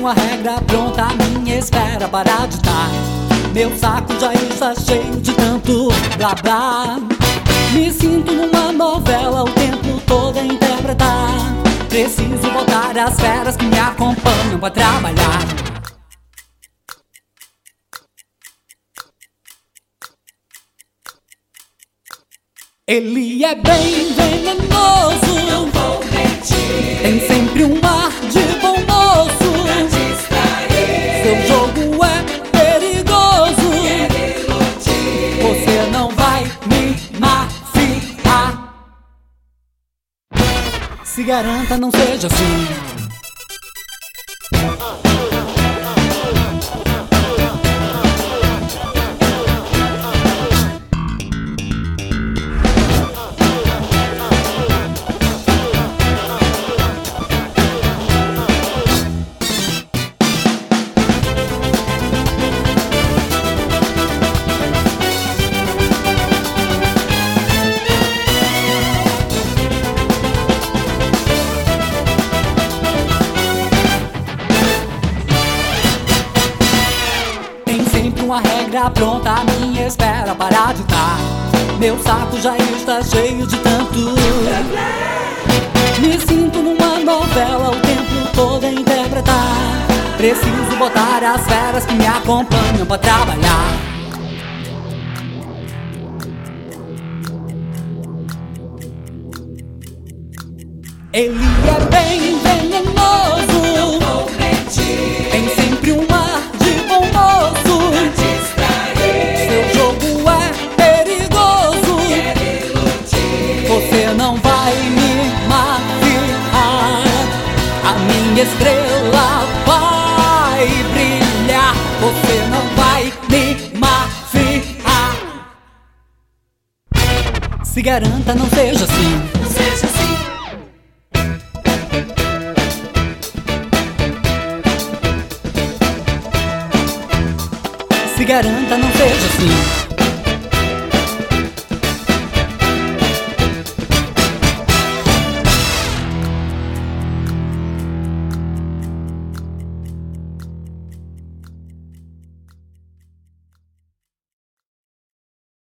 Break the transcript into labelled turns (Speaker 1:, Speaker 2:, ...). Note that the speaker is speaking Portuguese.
Speaker 1: uma regra pronta à minha espera para ditar. Meu saco já está cheio de tanto blá blá. Me sinto numa novela o tempo todo a interpretar. Preciso botar as feras que me acompanham pra trabalhar. Ele é bem venenoso,
Speaker 2: não vou mentir.
Speaker 1: tem sempre um ar de bom moço.
Speaker 2: Pra distrair,
Speaker 1: seu jogo é perigoso.
Speaker 2: quer iludir.
Speaker 1: Você não vai me mafiar. Se garanta, não seja assim. Uma regra pronta à minha espera para ditar. Meu saco já está cheio de tanto. Me sinto numa novela o tempo todo a interpretar. Preciso botar as feras que me acompanham pra trabalhar. Ele é bem venenoso,
Speaker 2: não vou mentir.
Speaker 1: tem sempre um ar de bom moço. Você não vai me mafiar. A minha estrela vai brilhar. Você não vai me mafiar. Se garanta, não seja assim.
Speaker 2: Não seja assim.
Speaker 1: Se garanta, não seja assim.